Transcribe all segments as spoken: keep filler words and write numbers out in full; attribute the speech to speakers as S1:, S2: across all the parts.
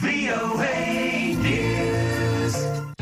S1: วี โอ เอ News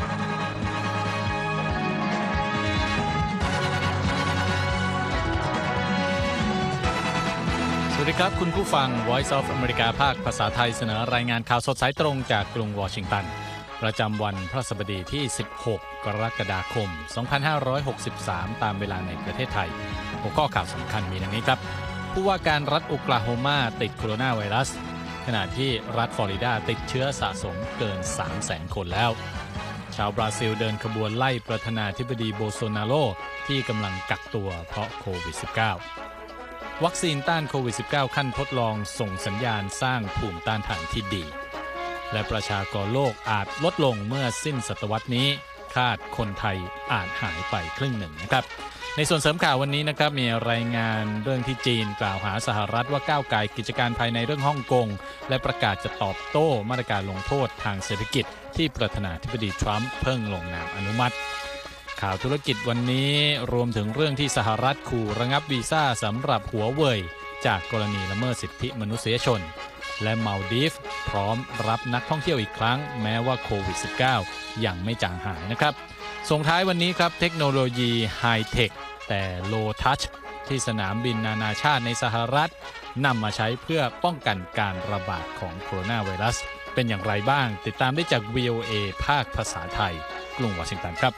S2: สวัสดีครับคุณผู้ฟัง Voice of America ภาคภาษาไทยเสนอรายงานข่าวสดสายตรงจากกรุงวอชิงตันประจำวันพฤหัสบดีที่สิบหกกรกฎาคมสองพันห้าร้อยหกสิบสามตามเวลาในประเทศไทยหัวข้อข่าวสำคัญมีดังนี้ครับผู้ว่าการรัฐโอคลาโฮมาติดโคโรนาไวรัสขณะที่รัฐฟลอริดาติดเชื้อสะสมเกิน สามแสน คนแล้วชาวบราซิลเดินขบวนไล่ประธานาธิบดีโบโซนาโรที่กำลังกักตัวเพราะโควิด สิบเก้าวัคซีนต้านโควิด สิบเก้า ขั้นทดลองส่งสัญญาณสร้างภูมิต้านทานที่ดีและประชากรโลกอาจลดลงเมื่อสิ้นศตวรรษนี้คาดคนไทยอาจหายไปครึ่งหนึ่งนะครับในส่วนเสริมข่าววันนี้นะครับมีรายงานเรื่องที่จีนกล่าวหาสหรัฐว่าก้าวไกลกิจการภายในเรื่องฮ่องกงและประกาศจะตอบโต้มาตรการลงโทษทางเศรษฐกิจที่ประธานาธิบดีทรัมป์เพิ่งลงนามอนุมัติข่าวธุรกิจวันนี้รวมถึงเรื่องที่สหรัฐขู่ระงับวีซ่าสำหรับหัวเว่ยจากกรณีละเมิดสิทธิมนุษยชนและมาลดีฟพร้อมรับนักท่องเที่ยวอีกครั้งแม้ว่าโควิด สิบเก้า ยังไม่จางหายนะครับส่งท้ายวันนี้ครับเทคโนโลยีไฮเทคแต่โลทัชที่สนามบินนานาชาติในสหรัฐนำมาใช้เพื่อป้องกันการระบาดของโคโรนาไวรัสเป็นอย่างไรบ้างติดตามได้จาก วี โอ เอ ภาคภาษาไทยกรุงวอชิงตันครับ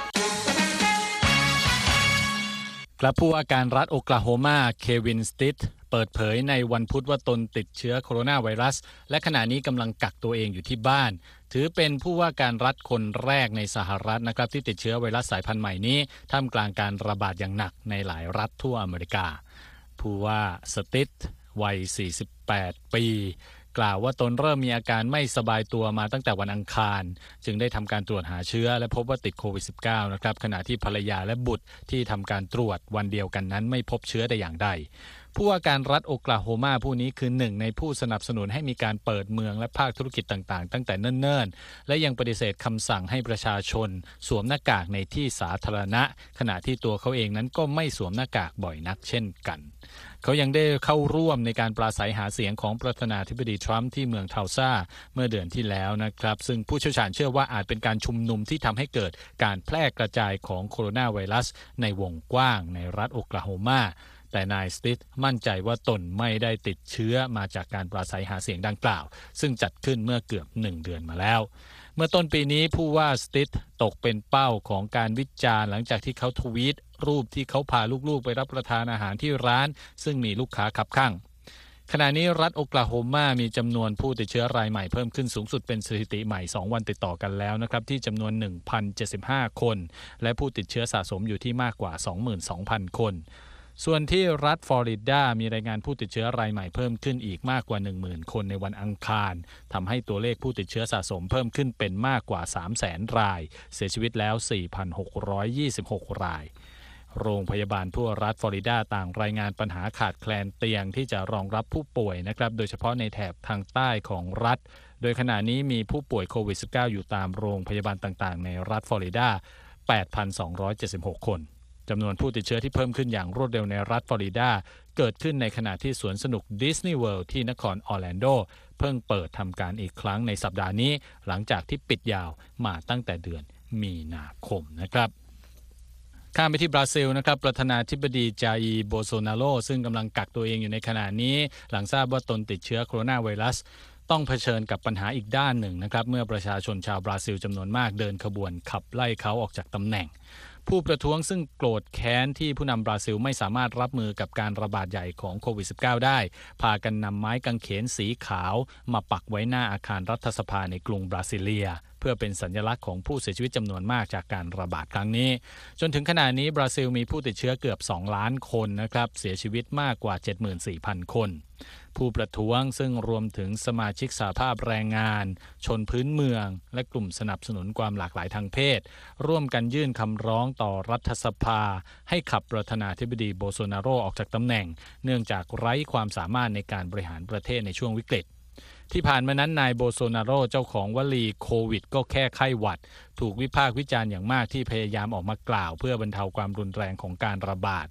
S2: กลับผู้ว่าการรัฐโอคลาโฮมาเควินสติทเปิดเผยในวันพุธว่าตนติดเชื้อโคโรนาไวรัสและขณะนี้กำลังกักตัวเองอยู่ที่บ้านถือเป็นผู้ว่าการรัฐคนแรกในสหรัฐนะครับที่ติดเชื้อไวรัสสายพันธุ์ใหม่นี้ท่ามกลางการระบาดอย่างหนักในหลายรัฐทั่วอเมริกาผู้ว่าสติทวัยสี่สิบแปดปีกล่าวว่าตนเริ่มมีอาการไม่สบายตัวมาตั้งแต่วันอังคารจึงได้ทำการตรวจหาเชื้อและพบว่าติดโควิด สิบเก้า นะครับขณะที่ภรรยาและบุตรที่ทำการตรวจวันเดียวกันนั้นไม่พบเชื้อแต่อย่างใดผู้ว่าการรัฐโอคลาโฮมาผู้นี้คือหนึ่งในผู้สนับสนุนให้มีการเปิดเมืองและภาคธุรกิจต่างๆตั้งแต่เนิ่นๆและยังปฏิเสธคำสั่งให้ประชาชนสวมหน้ากากในที่สาธารณะขณะที่ตัวเขาเองนั้นก็ไม่สวมหน้ากากบ่อยนักเช่นกันเขายังได้เข้าร่วมในการปราศัยหาเสียงของประธานาธิบดีทรัมป์ที่เมืองเทาซาเมื่อเดือนที่แล้วนะครับซึ่งผู้เชี่ยวชาญเชื่อว่าอาจเป็นการชุมนุมที่ทำให้เกิดการแพร่กระจายของโคโรนาไวรัสในวงกว้างในรัฐโอคลาโฮมาแต่นายสติทมั่นใจว่าตนไม่ได้ติดเชื้อมาจากการปราศัยหาเสียงดังกล่าวซึ่งจัดขึ้นเมื่อเกือบหนึ่งเดือนมาแล้วเมื่อต้นปีนี้ผู้ว่าสติทตกเป็นเป้าของการวิจารณ์หลังจากที่เขาทวีตรูปที่เขาพาลูกๆไปรับประทานอาหารที่ร้านซึ่งมีลูกค้าคับข้างขณะนี้รัฐโอคลาโฮมามีจำนวนผู้ติดเชื้อรายใหม่เพิ่มขึ้นสูงสุดเป็นสถิติใหม่สองวันติดต่อกันแล้วนะครับที่จำนวน หนึ่งพันเจ็ดสิบห้า คนและผู้ติดเชื้อสะสมอยู่ที่มากกว่า สองหมื่นสองพัน คนส่วนที่รัฐฟลอริดามีรายงานผู้ติดเชื้อรายใหม่เพิ่มขึ้นอีกมากกว่า หนึ่งหมื่น คนในวันอังคารทำให้ตัวเลขผู้ติดเชื้อสะสมเพิ่มขึ้นเป็นมากกว่า สามแสน รายเสียชีวิตแล้ว สี่พันหกร้อยยี่สิบหก รายโรงพยาบาลทั่วรัฐฟลอริดาต่างรายงานปัญหาขาดแคลนเตียงที่จะรองรับผู้ป่วยนะครับโดยเฉพาะในแถบทางใต้ของรัฐโดยขณะนี้มีผู้ป่วยโควิด สิบเก้า อยู่ตามโรงพยาบาลต่างๆในรัฐฟลอริดา แปดพันสองร้อยเจ็ดสิบหก คนจำนวนผู้ติดเชื้อที่เพิ่มขึ้นอย่างรวดเร็วในรัฐฟลอริดาเกิดขึ้นในขณะที่สวนสนุกดิสนีย์เวิลด์ที่นครออร์แลนโดเพิ่งเปิดทำการอีกครั้งในสัปดาห์นี้หลังจากที่ปิดยาวมาตั้งแต่เดือนมีนาคมนะครับข้ามไปที่บราซิลนะครับประธานาธิบดีจาอีโบโซนาโรซึ่งกำลังกักตัวเองอยู่ในขณะนี้หลังทราบว่าตนติดเชื้อโคโรนาไวรัสต้องเผชิญกับปัญหาอีกด้านหนึ่งนะครับเมื่อประชาชนชาวบราซิลจำนวนมากเดินขบวนขับไล่เขาออกจากตำแหน่งผู้ประท้วงซึ่งโกรธแค้นที่ผู้นำบราซิลไม่สามารถรับมือกับการระบาดใหญ่ของโควิด สิบเก้า ได้พากันนำไม้กางเขนสีขาวมาปักไว้หน้าอาคารรัฐสภาในกรุงบราซิเลียเพื่อเป็นสัญลักษณ์ของผู้เสียชีวิตจำนวนมากจากการระบาดครั้งนี้จนถึงขณะนี้บราซิลมีผู้ติดเชื้อเกือบสองล้านคนนะครับเสียชีวิตมากกว่า เจ็ดหมื่นสี่พัน คนผู้ประท้วงซึ่งรวมถึงสมาชิกสหภาพแรงงานชนพื้นเมืองและกลุ่มสนับสนุนความหลากหลายทางเพศร่วมกันยื่นคำร้องต่อรัฐสภาให้ขับประธานาธิบดีโบโซนาโรออกจากตำแหน่งเนื่องจากไร้ความสามารถในการบริหารประเทศในช่วงวิกฤตที่ผ่านมานั้นนายโบโซนาโรเจ้าของวลีโควิดก็แค่ไข้หวัดถูกวิพากษ์วิจารณ์อย่างมากที่พยายามออกมากล่าวเพื่อบรรเทาความรุนแรงของการระบาด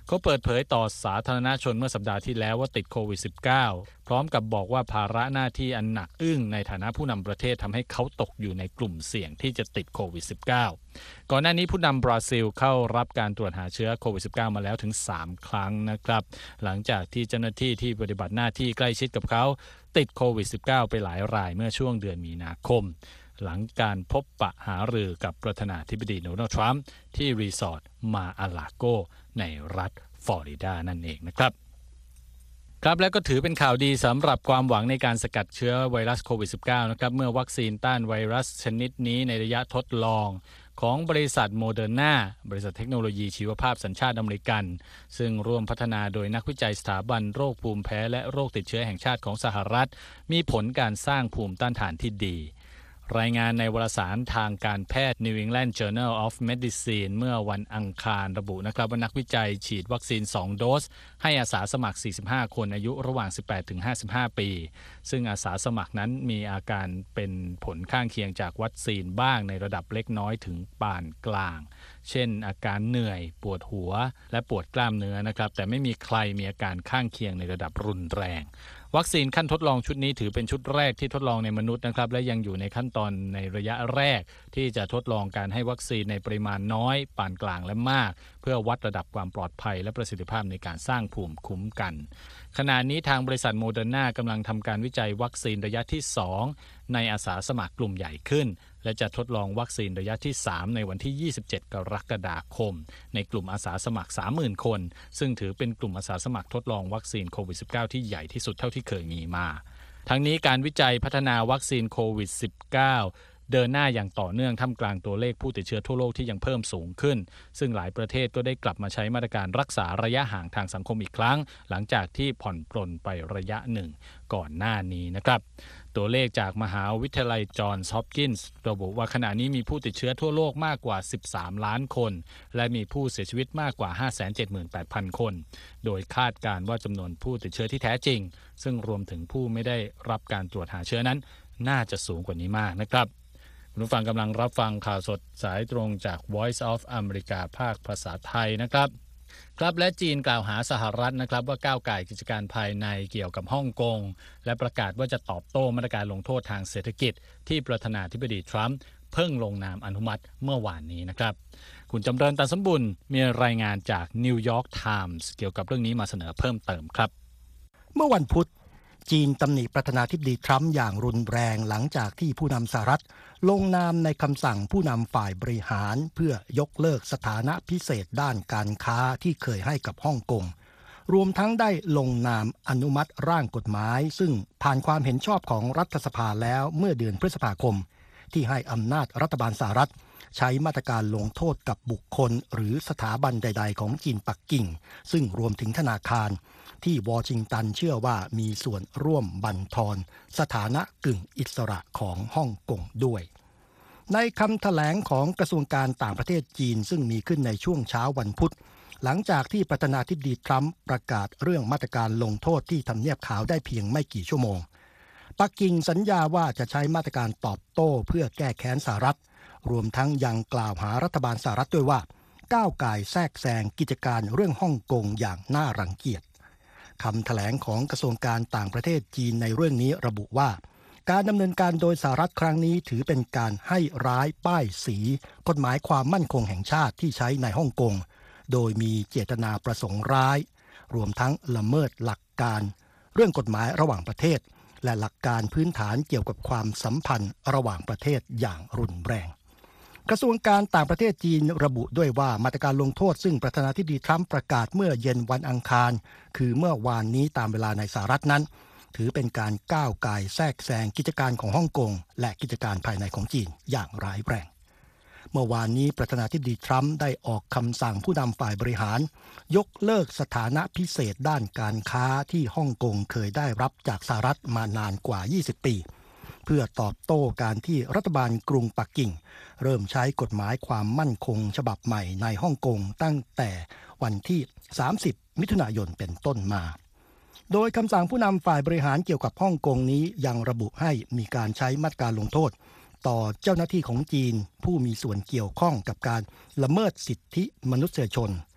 S2: เขาเปิดเผยต่อสาธารณชนเมื่อสัปดาห์ที่แล้วว่าติดโควิด สิบเก้า พร้อมกับบอกว่าภาระหน้าที่อันหนักอึ้งในฐานะผู้นำประเทศทำให้เขาตกอยู่ในกลุ่มเสี่ยงที่จะติดโควิด สิบเก้า ก่อนหน้านี้ผู้นำบราซิลเข้ารับการตรวจหาเชื้อโควิด สิบเก้า มาแล้วถึงสามครั้งนะครับหลังจากที่เจ้าหน้าที่ที่ปฏิบัติหน้าที่ใกล้ชิดกับเขาติดโควิด สิบเก้า ไปหลายรายเมื่อช่วงเดือนมีนาคมหลังการพบปะหารือกับประธานาธิบดีโดนัลด์ทรัมป์ที่รีสอร์ทมาอาลาโกในรัฐฟลอริดานั่นเองนะครับครับและก็ถือเป็นข่าวดีสำหรับความหวังในการสกัดเชื้อไวรัสโควิด สิบเก้า นะครับเมื่อวัคซีนต้านไวรัสชนิดนี้ในระยะทดลองของบริษัทโมเดอร์นาบริษัทเทคโนโลยีชีวภาพสัญชาติอเมริกันซึ่งร่วมพัฒนาโดยนักวิจัยสถาบันโรคภูมิแพ้และโรคติดเชื้อแห่งชาติของสหรัฐมีผลการสร้างภูมิต้านทานที่ดีรายงานในวารสารทางการแพทย์ New England Journal of Medicine เมื่อวันอังคารระบุนะครับว่านักวิจัยฉีดวัคซีนสองโดสให้อาสาสมัครสี่สิบห้าคนอายุระหว่าง สิบแปดถึงห้าสิบห้า ปีซึ่งอาสาสมัครนั้นมีอาการเป็นผลข้างเคียงจากวัคซีนบ้างในระดับเล็กน้อยถึงปานกลางเช่นอาการเหนื่อยปวดหัวและปวดกล้ามเนื้อนะครับแต่ไม่มีใครมีอาการข้างเคียงในระดับรุนแรงวัคซีนขั้นทดลองชุดนี้ถือเป็นชุดแรกที่ทดลองในมนุษย์นะครับและยังอยู่ในขั้นตอนในระยะแรกที่จะทดลองการให้วัคซีนในปริมาณน้อยปานกลางและมากเพื่อวัดระดับความปลอดภัยและประสิทธิภาพในการสร้างภูมิคุ้มกันขณะนี้ทางบริษัทโมเดอร์นากำลังทำการวิจัยวัคซีนระยะที่สองในอาสาสมัครกลุ่มใหญ่ขึ้นและจะทดลองวัคซีนระยะที่สามในวันที่ยี่สิบเจ็ดกรกฎาคมในกลุ่มอาสาสมัคร สามหมื่น คนซึ่งถือเป็นกลุ่มอาสาสมัครทดลองวัคซีนโควิด สิบเก้า ที่ใหญ่ที่สุดเท่าที่เคยมีมาทั้งนี้การวิจัยพัฒนาวัคซีนโควิด สิบเก้า เดินหน้าอย่างต่อเนื่องท่ามกลางตัวเลขผู้ติดเชื้อทั่วโลกที่ยังเพิ่มสูงขึ้นซึ่งหลายประเทศก็ได้กลับมาใช้มาตรการรักษาระยะห่างทางสังคมอีกครั้งหลังจากที่ผ่อนปลนไประยะหนึ่งก่อนหน้านี้นะครับตัวเลขจากมหาวิทยาลัยจอห์นส์ฮอปกินส์ระบุว่าขณะนี้มีผู้ติดเชื้อทั่วโลกมากกว่าสิบสามล้านคนและมีผู้เสียชีวิตมากกว่า ห้าแสนเจ็ดหมื่นแปดพัน คนโดยคาดการณ์ว่าจำนวนผู้ติดเชื้อที่แท้จริงซึ่งรวมถึงผู้ไม่ได้รับการตรวจหาเชื้อนั้นน่าจะสูงกว่านี้มากนะครับคุณผู้ฟังกำลังรับฟังข่าวสดสายตรงจาก Voice of America ภาคภาษาไทยนะครับครับและจีนกล่าวหาสหรัฐนะครับว่าก้าวก่ายกิจการภายในเกี่ยวกับฮ่องกงและประกาศว่าจะตอบโต้มาตรการลงโทษทางเศรษฐกิจที่ประธานาธิบดีทรัมป์เพิ่งลงนามอนุมัติเมื่อวานนี้นะครับคุณจำเริญตันสมบุญมีรายงานจาก New York Times เกี่ยวกับเรื่องนี้มาเสนอเพิ่มเติมครับ
S3: เมื่อวันพุธจีนตำหนิประธานาธิบดีทรัมป์อย่างรุนแรงหลังจากที่ผู้นำสหรัฐลงนามในคำสั่งผู้นำฝ่ายบริหารเพื่อยกเลิกสถานะพิเศษด้านการค้าที่เคยให้กับฮ่องกงรวมทั้งได้ลงนามอนุมัติร่างกฎหมายซึ่งผ่านความเห็นชอบของรัฐสภาแล้วเมื่อเดือนพฤษภาคมที่ให้อำนาจรัฐบาลสหรัฐใช้มาตรการลงโทษกับบุคคลหรือสถาบันใดๆของจีนปักกิ่งซึ่งรวมถึงธนาคารที่วอชิงตันเชื่อว่ามีส่วนร่วมบั่นทอนสถานะกึ่งอิสระของฮ่องกงด้วยในคำแถลงของกระทรวงการต่างประเทศจีนซึ่งมีขึ้นในช่วงเช้าวันพุธหลังจากที่ประธานาธิบดีทรัมป์ประกาศเรื่องมาตรการลงโทษที่ทำเนียบขาวได้เพียงไม่กี่ชั่วโมงปักกิ่งสัญญาว่าจะใช้มาตรการตอบโต้เพื่อแก้แค้นสหรัฐรวมทั้งยังกล่าวหารัฐบาลสหรัฐด้วยว่าก้าวก่ายแทรกแซงกิจการเรื่องฮ่องกงอย่างน่ารังเกียจคำแถลงของกระทรวงการต่างประเทศจีนในเรื่องนี้ระบุว่าการดำเนินการโดยสหรัฐครั้งนี้ถือเป็นการให้ร้ายป้ายสีกฎหมายความมั่นคงแห่งชาติที่ใช้ในฮ่องกงโดยมีเจตนาประสงค์ร้ายรวมทั้งละเมิดหลักการเรื่องกฎหมายระหว่างประเทศและหลักการพื้นฐานเกี่ยวกับความสัมพันธ์ระหว่างประเทศอย่างรุนแรงกระทรวงการต่างประเทศจีนระบุด้วยว่ามาตรการลงโทษซึ่งประธานาธิบดีทรัมป์ประกาศเมื่อเย็นวันอังคารคือเมื่อวานนี้ตามเวลาในสหรัฐนั้นถือเป็นการก้าวก่ายแทรกแซงกิจการของฮ่องกงและกิจการภายในของจีนอย่างร้ายแรงเมื่อวานนี้ประธานาธิบดีทรัมป์ได้ออกคำสั่งผู้นำฝ่ายบริหารยกเลิกสถานะพิเศษด้านการค้าที่ฮ่องกงเคยได้รับจากสหรัฐมานานกว่ายี่สิบปีเพื่อตอบโต้การที่รัฐบาลกรุงปักกิ่งเริ่มใช้กฎหมายความมั่นคงฉบับใหม่ในฮ่องกงตั้งแต่วันที่สามสิบมิถุนายนเป็นต้นมาโดยคำสั่งผู้นำฝ่ายบริหารเกี่ยวกับฮ่องกงนี้ยังระบุให้มีการใช้มาตรการลงโทษต่อเจ้าหน้าที่ของจีนผู้มีส่วนเกี่ยวข้องกับการละเมิดสิทธิมนุษยชน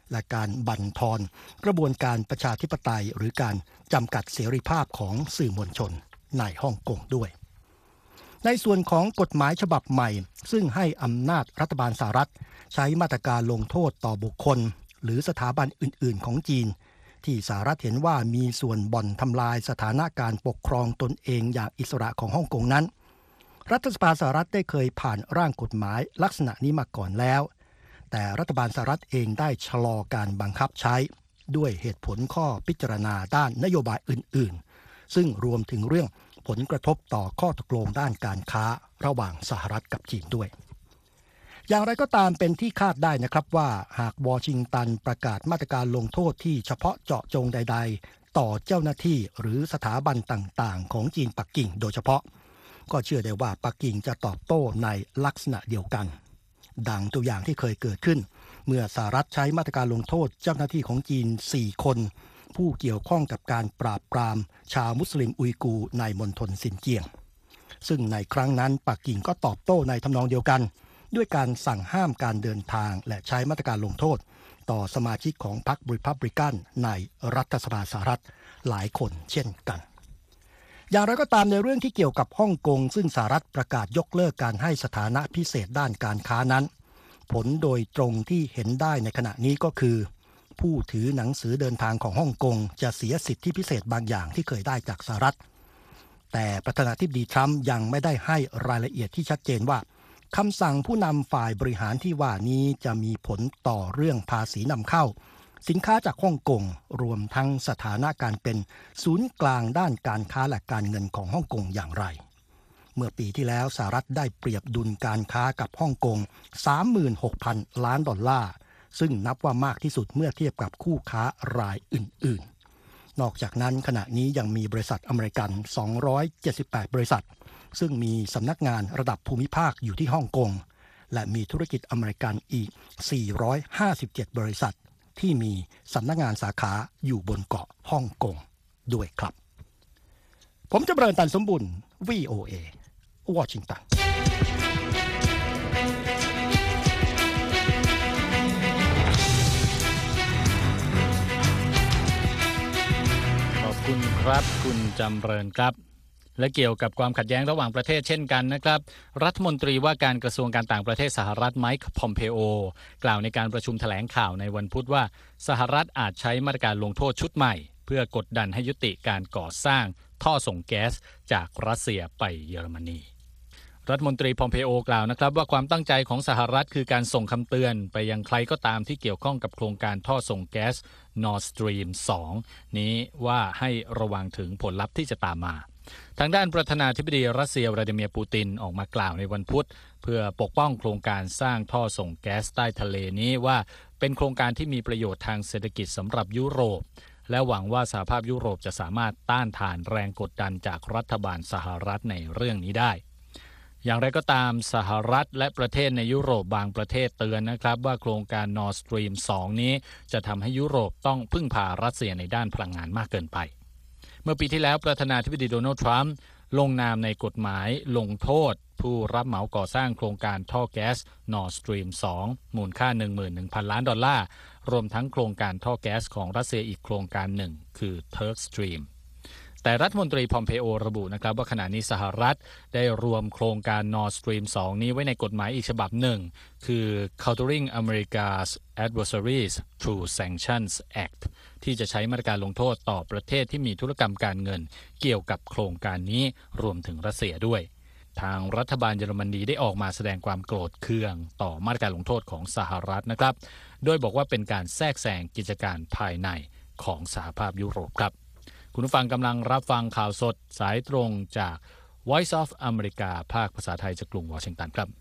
S3: และการบั่นทอนกระบวนการประชาธิปไตยหรือการจำกัดเสรีภาพของสื่อมวลชนในฮ่องกงด้วยในส่วนของกฎหมายฉบับใหม่ซึ่งให้อำนาจรัฐบาลสหรัฐใช้มาตรการลงโทษต่อบุคคลหรือสถาบันอื่นๆของจีนที่สหรัฐเห็นว่ามีส่วนบ่อนทำลายสถานะการปกครองตนเองอย่างอิสระของฮ่องกงนั้นรัฐสภาสหรัฐได้เคยผ่านร่างกฎหมายลักษณะนี้มาก่อนแล้วแต่รัฐบาลสหรัฐเองได้ชะลอการบังคับใช้ด้วยเหตุผลข้อพิจารณาด้านนโยบายอื่นๆซึ่งรวมถึงเรื่องผลกระทบต่อข้อตกลงด้านการค้าระหว่างสหรัฐกับจีนด้วยอย่างไรก็ตามเป็นที่คาดได้นะครับว่าหากวอชิงตันประกาศมาตรการลงโทษที่เฉพาะเจาะจงใดๆต่อเจ้าหน้าที่หรือสถาบันต่างๆของจีนปักกิ่งโดยเฉพาะก็เชื่อได้ว่าปักกิ่งจะตอบโต้ในลักษณะเดียวกันดังตัวอย่างที่เคยเกิดขึ้นเมื่อสหรัฐใช้มาตรการลงโทษเจ้าหน้าที่ของจีนสี่คนผู้เกี่ยวข้องกับการปราบปรามชาวมุสลิมอุยกูร์ในมณฑลซินเจียงซึ่งในครั้งนั้นปักกิ่งก็ตอบโต้ในทำนองเดียวกันด้วยการสั่งห้ามการเดินทางและใช้มาตรการลงโทษต่อสมาชิกของพรรครีพับลิกันในรัฐสภาสหรัฐหลายคนเช่นกันอย่างไรก็ตามในเรื่องที่เกี่ยวกับฮ่องกงซึ่งสหรัฐประกาศยกเลิกการให้สถานะพิเศษด้านการค้านั้นผลโดยตรงที่เห็นได้ในขณะนี้ก็คือผู้ถือหนังสือเดินทางของฮ่องกงจะเสียสิทธิพิเศษบางอย่างที่เคยได้จากสหรัฐแต่ประธานาธิบดีทรัมป์ยังไม่ได้ให้รายละเอียดที่ชัดเจนว่าคำสั่งผู้นำฝ่ายบริหารที่ว่านี้จะมีผลต่อเรื่องภาษีนำเข้าสินค้าจากฮ่องกงรวมทั้งสถานะการเป็นศูนย์กลางด้านการค้าและการเงินของฮ่องกงอย่างไรเมื่อปีที่แล้วสหรัฐได้เปรียบดุลการค้ากับฮ่องกง สามหมื่นหกพัน ล้านดอลลาร์ซึ่งนับว่ามากที่สุดเมื่อเทียบกับคู่ค้ารายอื่นๆนอกจากนั้นขณะนี้ยังมีบริษัทอเมริกันสองร้อยเจ็ดสิบแปดบริษัทซึ่งมีสำนักงานระดับภูมิภาคอยู่ที่ฮ่องกงและมีธุรกิจอเมริกันอีกสี่ร้อยห้าสิบเจ็ดบริษัทที่มีสำนักงานสาขาอยู่บนเกาะฮ่องกงด้วยครับผมจำเริญตันสมบุญ วี โอ เอ วอชิงตัน
S2: ขอบคุณครับคุณจำเริญครับและเกี่ยวกับความขัดแย้งระหว่างประเทศเช่นกันนะครับรัฐมนตรีว่าการกระทรวงการต่างประเทศสหรัฐไมค์ พอมเพโอกล่าวในการประชุมแถลงข่าวในวันพุธว่าสหรัฐอาจใช้มาตรการลงโทษชุดใหม่เพื่อกดดันให้ยุติการก่อสร้างท่อส่งแก๊สจากรัสเซียไปเยอรมนีรัฐมนตรีพอมเพโอกล่าวนะครับว่าความตั้งใจของสหรัฐคือการส่งคำเตือนไปยังใครก็ตามที่เกี่ยวข้องกับโครงการท่อส่งแก๊ส Nord Stream สองนี้ว่าให้ระวังถึงผลลัพธ์ที่จะตามมาทางด้านประธานาธิบดีรัสเซีย วลาดิเมียร์ ปูตินออกมากล่าวในวันพุธเพื่อปกป้องโครงการสร้างท่อส่งแก๊สใต้ทะเลนี้ว่าเป็นโครงการที่มีประโยชน์ทางเศรษฐกิจสำหรับยุโรปและหวังว่าสหภาพยุโรปจะสามารถต้านทานแรงกดดันจากรัฐบาลสหรัฐในเรื่องนี้ได้อย่างไรก็ตามสหรัฐและประเทศในยุโรปบางประเทศเตือนนะครับว่าโครงการ Nord Stream สองนี้จะทำให้ยุโรปต้องพึ่งพารัสเซียในด้านพลังงานมากเกินไปเมื่อปีที่แล้วประธานาธิบดีโดนัลด์ทรัมป์ลงนามในกฎหมายลงโทษผู้รับเหมาก่อสร้างโครงการท่อแก๊ส Nord Stream สองมูลค่า หนึ่งหมื่นหนึ่งพัน ล้านดอลลาร์รวมทั้งโครงการท่อแก๊สของรัสเซียอีกโครงการหนึ่งคือ Turk Stream แต่รัฐมนตรีพอมเพโอระบุนะครับว่าขณะนี้สหรัฐได้รวมโครงการ Nord Stream สองนี้ไว้ในกฎหมายอีกฉบับหนึ่งคือ Countering America's Adversaries Through Sanctions Act ที่จะใช้มาตรการลงโทษต่อประเทศที่มีธุรกรรมการเงินเกี่ยวกับโครงการนี้รวมถึงรัสเซียด้วยทางรัฐบาลเยอรมนีได้ออกมาแสดงความโกรธเคืองต่อมาตรการลงโทษของสหรัฐนะครับโดยบอกว่าเป็นการแทรกแซงกิจการภายในของสหภาพยุโรปครับคุณผู้ฟังกำลังรับฟังข่าวสดสายตรงจาก Voice of America ภาคภาษาไทยจากกรุงวอชิงตันครับ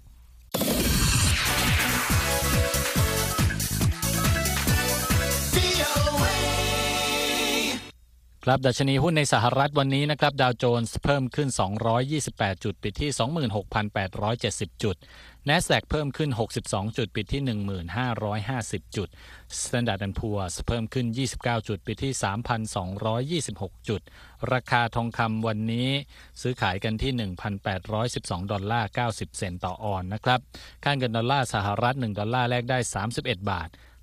S2: ครับดัชนีหุ้นในสหรัฐวันนี้นะครับดาวโจนส์เพิ่มขึ้นสองร้อยยี่สิบแปดจุดปิดที่ สองหมื่นหกพันแปดร้อยเจ็ดสิบ จุด NASDAQ เพิ่มขึ้นหกสิบสองจุดปิดที่ หนึ่งหมื่นห้าร้อยห้าสิบ จุด Standard แอนด์ Poor's เพิ่มขึ้นยี่สิบเก้าจุดปิดที่ สามพันสองร้อยยี่สิบหก จุดราคาทองคำวันนี้ซื้อขายกันที่ หนึ่งพันแปดร้อยสิบสอง ดอลลาร์ เก้าสิบ เซนต์ต่อออนซ์นะครับค่าเงินดอลลาร์สหรัฐหนึ่งดอลลาร์แลกได้สามสิบเอ็ดบาท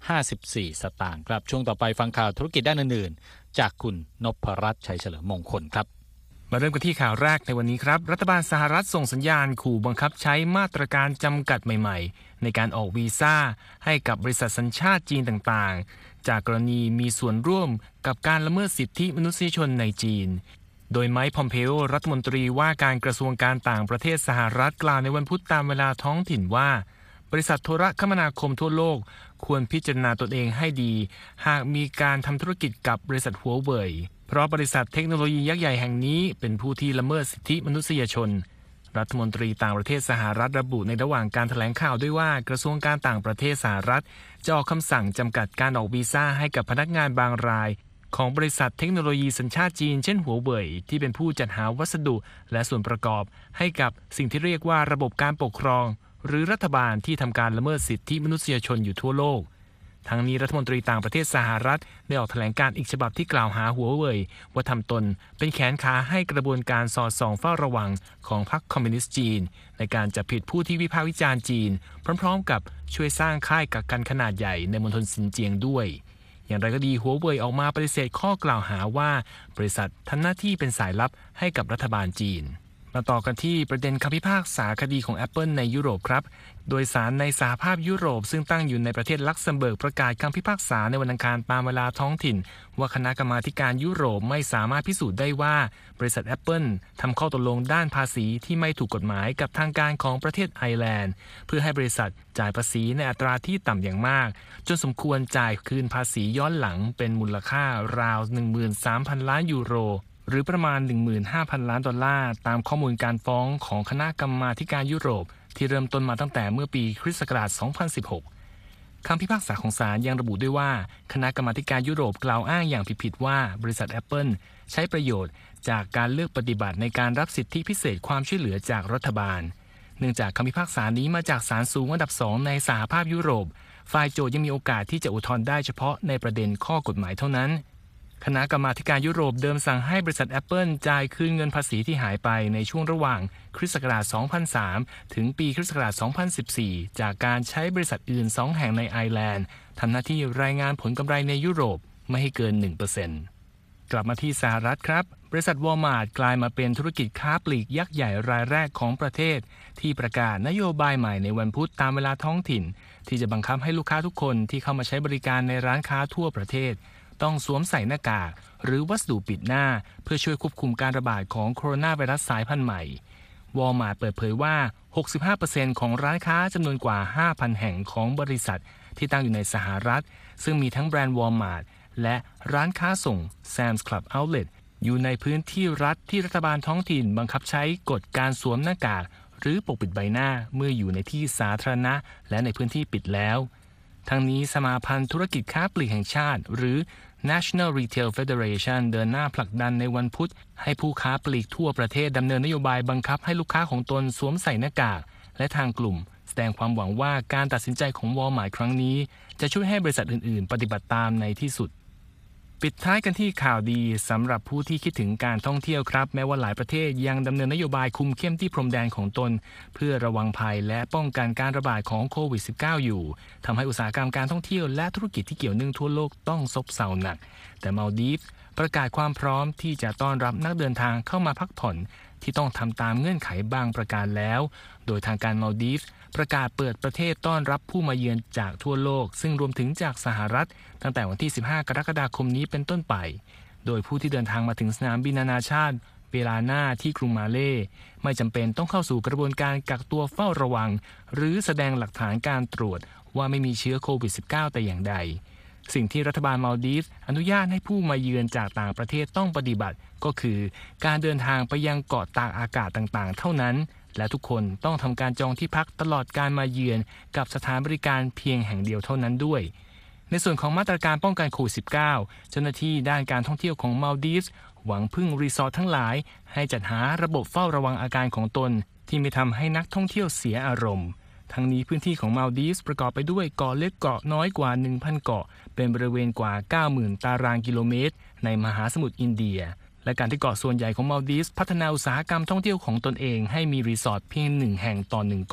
S2: ห้าสิบสี่ สตางค์ครับช่วงต่อไปฟังข่าวธุรกิจด้านอื่นๆจากคุณนพรัตน์ชัยเฉลิมมงคลครับ
S4: มาเริ่มกันที่ข่าวแรกในวันนี้ครับรัฐบาลสหรัฐส่งสัญญาณขู่บังคับใช้มาตรการจำกัดใหม่ๆในการออกวีซ่าให้กับบริษัทสัญชาติจีนต่างๆจากกรณีมีส่วนร่วมกับการละเมิดสิทธิมนุษยชนในจีนโดยไมค์ พอมเพโอรัฐมนตรีว่าการกระทรวงการต่างประเทศสหรัฐกล่าวในวันพุธตามเวลาท้องถิ่นว่าบริษัทโทรคมนาคมทั่วโลกควรพิจารณาตนเองให้ดีหากมีการทำธุรกิจกับบริษัทหัวเว่ยเพราะบริษัทเทคโนโลยียักษ์ใหญ่แห่งนี้เป็นผู้ที่ละเมิดสิทธิมนุษยชนรัฐมนตรีต่างประเทศสหรัฐระบุในระหว่างการแถลงข่าวด้วยว่ากระทรวงการต่างประเทศสหรัฐจะออกคำสั่งจำกัดการออกวีซ่าให้กับพนักงานบางรายของบริษัทเทคโนโลยีสัญชาติจีนเช่นหัวเว่ยที่เป็นผู้จัดหาวัสดุและส่วนประกอบให้กับสิ่งที่เรียกว่าระบบการปกครองหรือรัฐบาลที่ทำการละเมิดสิทธิมนุษยชนอยู่ทั่วโลกทั้งนี้รัฐมนตรีต่างประเทศสหรัฐได้ออกแถลงการอีกฉบับที่กล่าวหาหัวเว่ยว่าทำตนเป็นแขนขาให้กระบวนการสอดส่องเฝ้าระวังของพรรคคอมมิวนิสต์จีนในการจับผิดผู้ที่วิพากษ์วิจารณ์จีนพร้อมๆกับช่วยสร้างค่ายกักกันขนาดใหญ่ในมณฑลซินเจียงด้วยอย่างไรก็ดีหัวเว่ยออกมาปฏิเสธข้อกล่าวหาว่าบริษัททำหน้าที่เป็นสายลับให้กับรัฐบาลจีนมาต่อกันที่ประเด็นคำพิพากษาคดีของ Apple ในยุโรปครับโดยศาลในสหภาพยุโรปซึ่งตั้งอยู่ในประเทศลักเซมเบิร์กประกาศคำพิพากษาในวันอังคารตามเวลาท้องถิ่นว่าคณะกรรมาการยุโรปไม่สามารถพิสูจน์ได้ว่าบริษัท Apple ทำข้อตกลงด้านภาษีที่ไม่ถูกกฎหมายกับทางการของประเทศไอร์แลนด์เพื่อให้บริษัทจ่ายภาษีในอัตราที่ต่ำอย่างมากจนสมควรจ่ายคืนภาษีย้อนหลังเป็นมูลค่าราว หนึ่งหมื่นสามพัน ล้านยูโรหรือประมาณ หนึ่งหมื่นห้าพัน ล้านดอลลาร์ตามข้อมูลการฟ้องของคณะกรรมาการยุโรปที่เริ่มต้นมาตั้งแต่เมื่อปีคริสต์ศักราช สองพันสิบหก คำพิพากษาของศาลยังระบุด้วยว่าคณะกรรมาการยุโรปกล่าวอ้างอย่างผิดๆว่าบริษัท Apple ใช้ประโยชน์จากการเลือกปฏิบัติในการรับสิทธิพิเศษความช่วยเหลือจากรัฐบาลเนื่องจากคำพิพากษานี้มาจากศาลสูงอันดับสองในสหภาพยุโรปฝ่ายโจทก์ยังมีโอกาสที่จะอุทธรณ์ได้เฉพาะในประเด็นข้อกฎหมายเท่านั้นคณะกรรมาการยุโรปเดิมสั่งให้บริษัท Apple จ่ายคืนเงินภาษีที่หายไปในช่วงระหว่างคริสต์ศักราช สองพันสาม ถึงปีคริสต์ศักราช สองพันสิบสี่ จากการใช้บริษัทอื่น สอง แห่งในไอร์แลนด์ทำหน้าที่รายงานผลกำไรในยุโรปไม่ให้เกิน หนึ่งเปอร์เซ็นต์ กลับมาที่สหรัฐครับบริษัท Walmart กลายมาเป็นธุรกิจค้าปลีกยักษ์ใหญ่รายแรกของประเทศที่ประกาศนโยบายใหม่ในวันพุธตามเวลาท้องถิ่นที่จะบังคับให้ลูกค้าทุกคนที่เข้ามาใช้บริการในร้านค้าทั่วประเทศต้องสวมใส่หน้ากากหรือวัสดุปิดหน้าเพื่อช่วยควบคุมการระบาดของโคโรนาไวรัสสายพันธุ์ใหม่ Walmart เปิดเผยว่า หกสิบห้าเปอร์เซ็นต์ ของร้านค้าจำนวนกว่า ห้าพัน แห่งของบริษัทที่ตั้งอยู่ในสหรัฐซึ่งมีทั้งแบรนด์ Walmart และร้านค้าส่ง Sam's Club Outlet อยู่ในพื้นที่รัฐที่รัฐบาลท้องถิ่นบังคับใช้กฎการสวมหน้ากากหรือปกปิดใบหน้าเมื่ออยู่ในที่สาธารณะและในพื้นที่ปิดแล้วทั้งนี้สมาพันธ์ธุรกิจค้าปลีกแห่งชาติหรือ National Retail Federation เดินหน้าผลักดันในวันพุธให้ผู้ค้าปลีกทั่วประเทศดำเนินนโยบายบังคับให้ลูกค้าของตนสวมใส่หน้ากากและทางกลุ่มแสดงความหวังว่าการตัดสินใจของ Walmart ครั้งนี้จะช่วยให้บริษัทอื่นๆปฏิบัติตามในที่สุดปิดท้ายกันที่ข่าวดีสำหรับผู้ที่คิดถึงการท่องเที่ยวครับแม้ว่าหลายประเทศยังดำเนินนโยบายคุมเข้มที่พรมแดนของตนเพื่อระวังภัยและป้องกันการระบาดของโควิด สิบเก้า อยู่ทำให้อุตสาหกรรมการท่องเที่ยวและธุรกิจที่เกี่ยวเนื่องทั่วโลกต้องซบเซาหนักแต่มาลดีฟส์ประกาศความพร้อมที่จะต้อนรับนักเดินทางเข้ามาพักผ่อนที่ต้องทำตามเงื่อนไขบางประการแล้วโดยทางการมาลดีฟส์ประกาศเปิดประเทศต้อนรับผู้มาเยือนจากทั่วโลกซึ่งรวมถึงจากสหรัฐตั้งแต่วันที่สิบห้ากรกฎาคมนี้เป็นต้นไปโดยผู้ที่เดินทางมาถึงสนามบินนานาชาติเวลาหน้าที่กรุงมาเลย์ไม่จำเป็นต้องเข้าสู่กระบวนการกักตัวเฝ้าระวังหรือแสดงหลักฐานการตรวจว่าไม่มีเชื้อโควิด สิบเก้า แต่อย่างใดสิ่งที่รัฐบาลมาลดีฟส์อนุญาตให้ผู้มาเยือนจากต่างประเทศต้องปฏิบัติก็คือการเดินทางไปยังเกาะตากอากาศต่างๆเท่านั้นและทุกคนต้องทำการจองที่พักตลอดการมาเยือนกับสถานบริการเพียงแห่งเดียวเท่านั้นด้วยในส่วนของมาตรการป้องกันโควิด สิบเก้า เจ้าหน้าที่ด้านการท่องเที่ยวของมาลดีฟส์หวังพึ่งรีสอร์ททั้งหลายให้จัดหาระบบเฝ้าระวังอาการของตนที่ไม่ทำให้นักท่องเที่ยวเสียอารมณ์ทั้งนี้พื้นที่ของมาลดีฟส์ประกอบไปด้วยเกาะเล็กเกาะน้อยกว่า หนึ่งพัน เกาะเป็นบริเวณกว่า เก้าหมื่น ตารางกิโลเมตรในมหาสมุทรอินเดียและการที่เกาะส่วนใหญ่ของมาลดีฟส์พัฒนาอุตสาหกรรมท่องเที่ยวของตนเองให้มีรีสอร์ทเพียงหนึ่งแห่งต่อหนึ่งเกาะ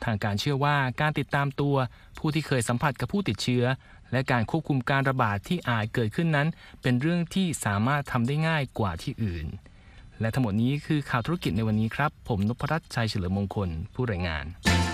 S4: ทางการเชื่อว่าการติดตามตัวผู้ที่เคยสัมผัสกับผู้ติดเชื้อและการควบคุมการระบาดที่อาจเกิดขึ้นนั้นเป็นเรื่องที่สามารถทำได้ง่ายกว่าที่อื่นและทั้งหมดนี้คือข่าวธุรกิจในวันนี้ครับผมนพรัตน์ชัยเฉลิมมงคลผู้รายงาน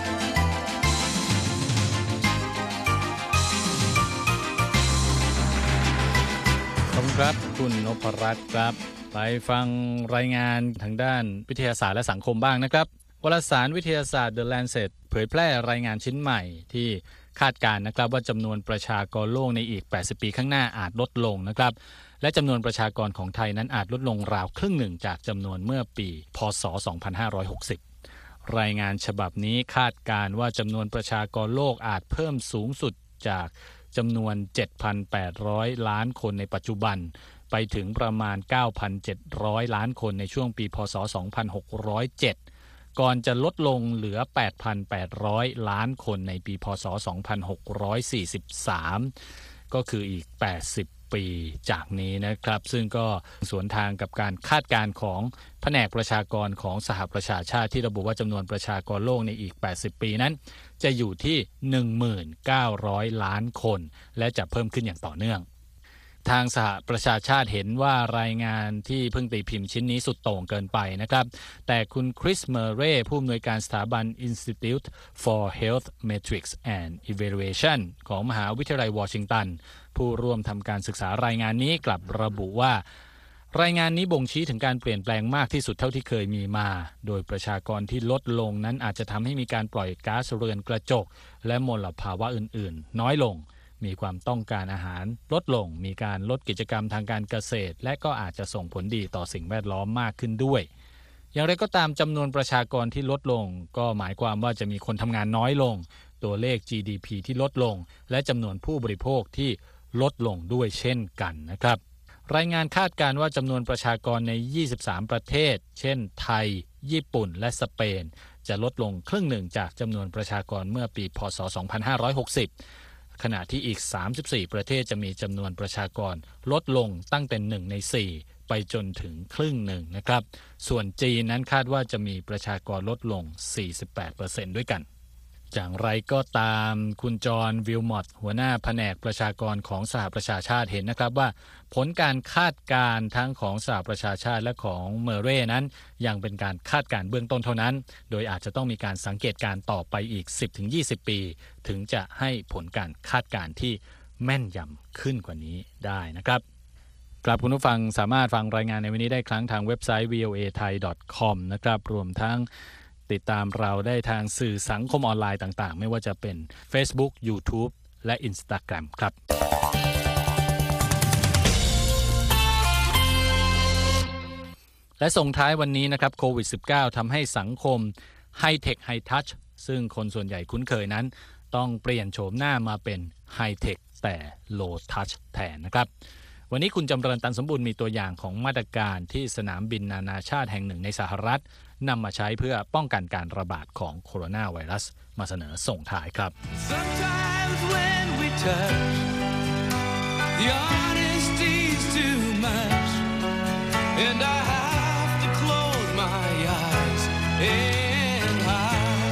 S2: ขอบคุณครับคุณนพรัตน์ครับไปฟังรายงานทางด้านวิทยาศาสตร์และสังคมบ้างนะครับวารสารวิทยาศาสตร์ The Lancet เผยแพร่รายงานชิ้นใหม่ที่คาดการณ์นะครับว่าจำนวนประชากรโลกในอีกแปดสิบปีข้างหน้าอาจลดลงนะครับและจำนวนประชากรของไทยนั้นอาจลดลงราวครึ่งหนึ่งจากจำนวนเมื่อปีพ.ศ. สองพันห้าร้อยหกสิบรายงานฉบับนี้คาดการณ์ว่าจำนวนประชากรโลกอาจเพิ่มสูงสุดจากจำนวน เจ็ดพันแปดร้อย ล้านคนในปัจจุบันไปถึงประมาณ เก้าพันเจ็ดร้อย ล้านคนในช่วงปีพ.ศ. สองพันหกร้อยเจ็ดก่อนจะลดลงเหลือ แปดพันแปดร้อย ล้านคนในปีพ.ศ. สองพันหกร้อยสี่สิบสามก็คืออีกแปดสิบปีจากนี้นะครับซึ่งก็สวนทางกับการคาดการณ์ของแผนกประชากรของสหประชาชาติที่ระบุว่าจำนวนประชากรโลกในอีกแปดสิบปีนั้นจะอยู่ที่ หนึ่งหมื่นเก้าร้อย ล้านคนและจะเพิ่มขึ้นอย่างต่อเนื่องทางสหประชาชาติเห็นว่ารายงานที่เพิ่งตีพิมพ์ชิ้นนี้สุดโต่งเกินไปนะครับแต่คุณคริสเมอร์เร่ผู้อำนวยการสถาบัน Institute for Health Metrics and Evaluation ของมหาวิทยาลัยวอชิงตันผู้ร่วมทำการศึกษารายงานนี้กลับระบุว่ารายงานนี้บ่งชี้ถึงการเปลี่ยนแปลงมากที่สุดเท่าที่เคยมีมาโดยประชากรที่ลดลงนั้นอาจจะทำให้มีการปล่อยก๊าซเรือนกระจกและมลภาวะอื่นๆน้อยลงมีความต้องการอาหารลดลงมีการลดกิจกรรมทางการเกษตรและก็อาจจะส่งผลดีต่อสิ่งแวดล้อมมากขึ้นด้วยอย่างไรก็ตามจำนวนประชากรที่ลดลงก็หมายความว่าจะมีคนทำงานน้อยลงตัวเลข จี ดี พี ที่ลดลงและจำนวนผู้บริโภคที่ลดลงด้วยเช่นกันนะครับรายงานคาดการณ์ว่าจำนวนประชากรในยี่สิบสามประเทศเช่นไทยญี่ปุ่นและสเปนจะลดลงครึ่งหนึ่งจากจำนวนประชากรเมื่อปีพ.ศ. สองพันห้าร้อยหกสิบขณะที่อีกสามสิบสี่ประเทศจะมีจำนวนประชากรลดลงตั้งแต่หนึ่งในสี่ไปจนถึงครึ่งหนึ่งนะครับส่วนจีนนั้นคาดว่าจะมีประชากรลดลง สี่สิบแปดเปอร์เซ็นต์ ด้วยกันอย่างไรก็ตามคุณจอห์นวิลมอตหัวหน้าแผนกประชากรของสหประชาชาติเห็นนะครับว่าผลการคาดการณ์ทั้งของสหประชาชาติและของเมอร์เร่นั้นยังเป็นการคาดการณ์เบื้องต้นเท่านั้นโดยอาจจะต้องมีการสังเกตการณ์ต่อไปอีก สิบถึงยี่สิบ ปีถึงจะให้ผลการคาดการณ์ที่แม่นยำขึ้นกว่านี้ได้นะครับกลับคุณผู้ฟังสามารถฟังรายงานในวันนี้ได้ครั้งทางเว็บไซต์ วี โอ เอ ไทย ดอท คอม นะครับรวมทั้งติดตามเราได้ทางสื่อสังคมออนไลน์ต่างๆไม่ว่าจะเป็น Facebook YouTube และ Instagram ครับและส่งท้ายวันนี้นะครับโควิด สิบเก้า ทำให้สังคมไฮเทคไฮทัชซึ่งคนส่วนใหญ่คุ้นเคยนั้นต้องเปลี่ยนโฉมหน้ามาเป็นไฮเทคแต่โลทัชแทนนะครับวันนี้คุณจำเริญตันสมบูรณ์มีตัวอย่างของมาตรการที่สนามบินนานาชาติแห่งหนึ่งในสหรัฐนำมาใช้เพื่อป้องกันการระบาดของโคโรนาไวรัสมาเสนอส่งท้ายครับ
S1: Sometimes when we touch, the honesty's too much, and I have to close my eyes and hide.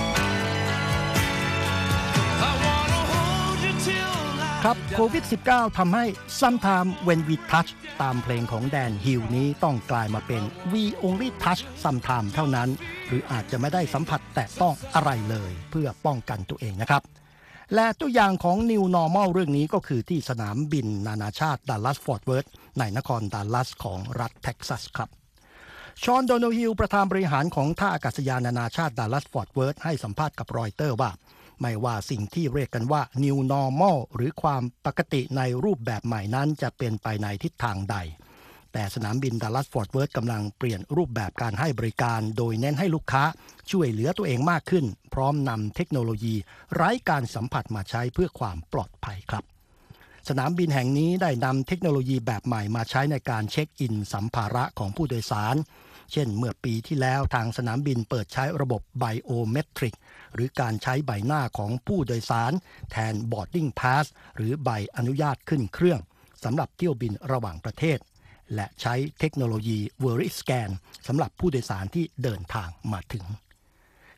S1: I wanna hold you till I
S3: ครับโควิด สิบเก้า ทำให้ Sometime When We Touch ตามเพลงของแดนฮิลนี้ต้องกลายมาเป็น We Only Touch Sometime เท่านั้นหรืออาจจะไม่ได้สัมผัสแตะต้องอะไรเลยเพื่อป้องกันตัวเองนะครับและตัวอย่างของ New Normal เรื่องนี้ก็คือที่สนามบินนานาชาติดัลลัสฟอร์ตเวิร์ธในนครดัลลัสของรัฐเท็กซัสครับชอน โดนัลด์ฮิลประธานบริหารของท่าอากาศยานนานาชาติดัลลัสฟอร์ตเวิร์ธให้สัมภาษณ์กับรอยเตอร์ว่าไม่ว่าสิ่งที่เรียกกันว่า New Normal หรือความปกติในรูปแบบใหม่นั้นจะเป็นไปในทิศทางใดแต่สนามบินดัลลัสฟอร์ตเวิร์ธกำลังเปลี่ยนรูปแบบการให้บริการโดยเน้นให้ลูกค้าช่วยเหลือตัวเองมากขึ้นพร้อมนำเทคโนโลยีไร้การสัมผัสมาใช้เพื่อความปลอดภัยครับสนามบินแห่งนี้ได้นำเทคโนโลยีแบบใหม่มาใช้ในการเช็คอินสัมภาระของผู้โดยสารเช่นเมื่อปีที่แล้วทางสนามบินเปิดใช้ระบบไบโอเมตริกหรือการใช้ใบหน้าของผู้โดยสารแทน boarding pass หรือใบอนุญาตขึ้นเครื่องสำหรับเที่ยวบินระหว่างประเทศและใช้เทคโนโลยี Veriscan สำหรับผู้โดยสารที่เดินทางมาถึง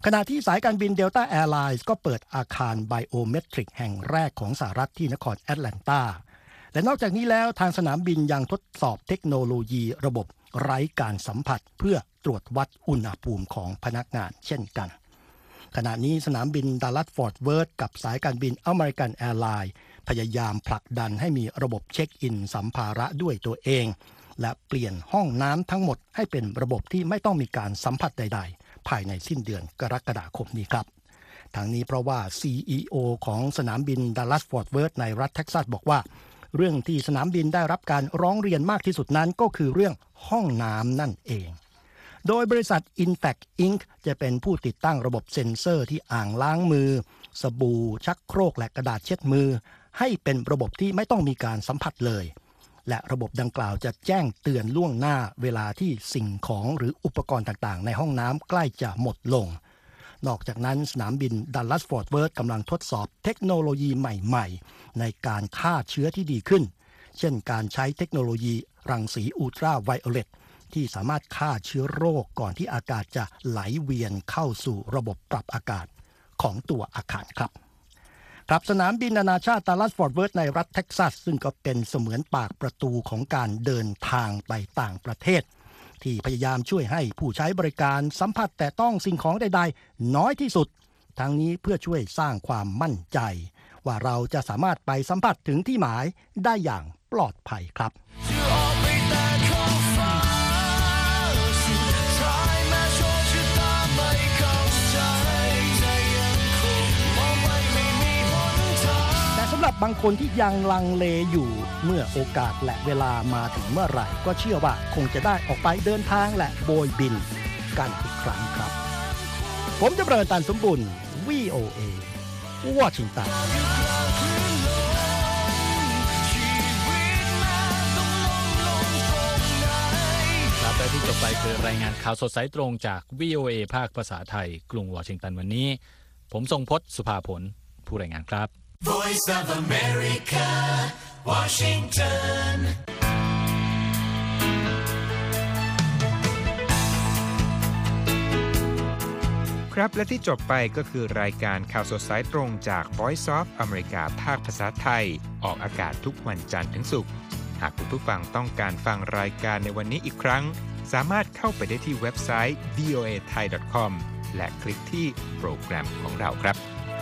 S3: ขณะที่สายการบิน Delta Airlines ก็เปิดอาคารไบโอเมตริกแห่งแรกของสหรัฐที่นครแอตแลนตาและนอกจากนี้แล้วทางสนามบินยังทดสอบเทคโนโลยีระบบไร้การสัมผัสเพื่อตรวจวัดอุณหภูมิของพนักงานเช่นกันขณะนี้สนามบินดัลลัสฟอร์ตเวิร์ธกับสายการบินอเมริกันแอร์ไลน์พยายามผลักดันให้มีระบบเช็คอินสัมภาระด้วยตัวเองและเปลี่ยนห้องน้ำทั้งหมดให้เป็นระบบที่ไม่ต้องมีการสัมผัสใดๆภายในสิ้นเดือนกรกฎาคมนี้ครับทางนี้เพราะว่า ซี อี โอ ของสนามบินดัลลัสฟอร์ตเวิร์ธในรัฐเท็กซัสบอกว่าเรื่องที่สนามบินได้รับการร้องเรียนมากที่สุดนั้นก็คือเรื่องห้องน้ำนั่นเองโดยบริษัท Intact อิงค์ จะเป็นผู้ติดตั้งระบบเซ็นเซอร์ที่อ่างล้างมือสบู่ชักโครกและกระดาษเช็ดมือให้เป็นระบบที่ไม่ต้องมีการสัมผัสเลยและระบบดังกล่าวจะแจ้งเตือนล่วงหน้าเวลาที่สิ่งของหรืออุปกรณ์ต่างๆในห้องน้ำใกล้จะหมดลงนอกจากนั้นสนามบินดัลลัสฟอร์ตเวิร์ธกำลังทดสอบเทคโนโลยีใหม่ๆในการฆ่าเชื้อที่ดีขึ้นเช่นการใช้เทคโนโลยีรังสีอุลตราไวโอเลตที่สามารถฆ่าเชื้อโรคก่อนที่อากาศจะไหลเวียนเข้าสู่ระบบปรับอากาศของตัวอาคารครับครับสนามบินนานาชาติดัลลัสฟอร์ตเวิร์ธในรัฐเท็กซัสซึ่งก็เป็นเสมือนปากประตูของการเดินทางไปต่างประเทศที่พยายามช่วยให้ผู้ใช้บริการสัมผัสแต่ต้องสิ่งของใดๆน้อยที่สุดทั้งนี้เพื่อช่วยสร้างความมั่นใจว่าเราจะสามารถไปสัมผัสถึงที่หมายได้อย่างปลอดภัยครับสำหรับบางคนที่ยังลังเลอยู่เมื่อโอกาสและเวลามาถึงเมื่อไหร่ก็เชื่อว่าคงจะได้ออกไปเดินทางและโบยบินกันอีกครั้งครับผมจะเริ่มตันสมบุญ วี โอ เอ วอชิงตัน
S2: ครับและที่จบไปคือรายงานข่าวสดสายตรงจาก วี โอ เอ ภาคภาษาไทยกรุงวอชิงตันวันนี้ผมทรงพจน์สุภาผลผู้รายงานครับ
S1: Voice of America, Washington.
S5: ครับและที่จบไปก็คือรายการข่าวสดสายตรงจาก Voice of America ภาคภาษาไทยออกอากาศทุกวันจันทร์ถึงศุกร์หากคุณผู้ฟังต้องการฟังรายการในวันนี้อีกครั้งสามารถเข้าไปได้ที่เว็บไซต์ วี โอ เอ ไทย ดอท คอม และคลิกที่โปรแกรมของเราครับ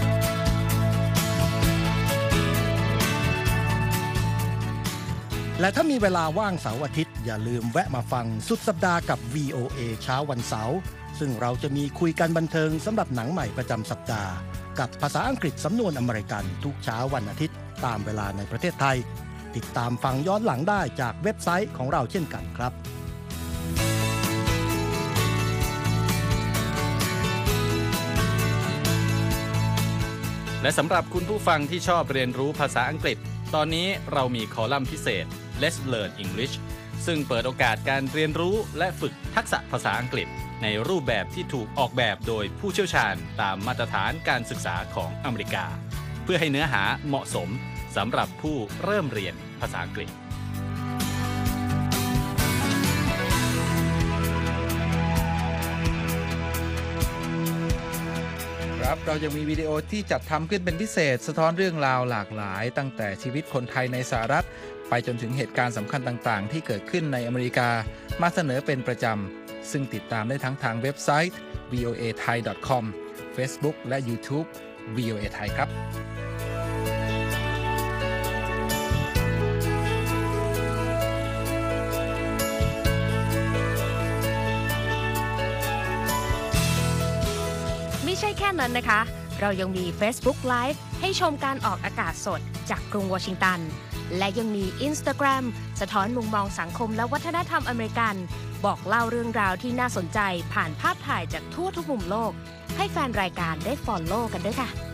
S3: และถ้ามีเวลาว่างเสาร์อาทิตย์อย่าลืมแวะมาฟังสุดสัปดาห์กับ วี โอ เอ เช้าวันเสาร์ซึ่งเราจะมีคุยกันบันเทิงสำหรับหนังใหม่ประจำสัปดาห์กับภาษาอังกฤษสำนวนอเมริกันทุกเช้าวันอาทิตย์ตามเวลาในประเทศไทยติดตามฟังย้อนหลังได้จากเว็บไซต์ของเราเช่นกันครับ
S2: และสำหรับคุณผู้ฟังที่ชอบเรียนรู้ภาษาอังกฤษตอนนี้เรามีคอลัมน์พิเศษ Let's Learn English ซึ่งเปิดโอกาสการเรียนรู้และฝึกทักษะภาษาอังกฤษในรูปแบบที่ถูกออกแบบโดยผู้เชี่ยวชาญตามมาตรฐานการศึกษาของอเมริกาเพื่อให้เนื้อหาเหมาะสมสำหรับผู้เริ่มเรียนภาษาอังกฤษ
S6: ครับเรายังมีวิดีโอที่จัดทำขึ้นเป็นพิเศษสะท้อนเรื่องราวหลากหลายตั้งแต่ชีวิตคนไทยในสหรัฐไปจนถึงเหตุการณ์สำคัญต่างๆที่เกิดขึ้นในอเมริกามาเสนอเป็นประจำซึ่งติดตามได้ทั้งทางเว็บไซต์ วี โอ เอ ไทย ดอท คอม Facebook และ YouTube วี โอ เอ ไทยครับ
S7: ไม่ใช่แค่นั้นนะคะเรายังมี Facebook Live ให้ชมการออกอากาศสดจากกรุงวอชิงตันและยังมี Instagram สะท้อนมุมมองสังคมและวัฒนธรรมอเมริกันบอกเล่าเรื่องราวที่น่าสนใจผ่านภาพถ่ายจากทั่วทุกมุมโลกให้แฟนรายการได้ follow กันด้วยค่ะ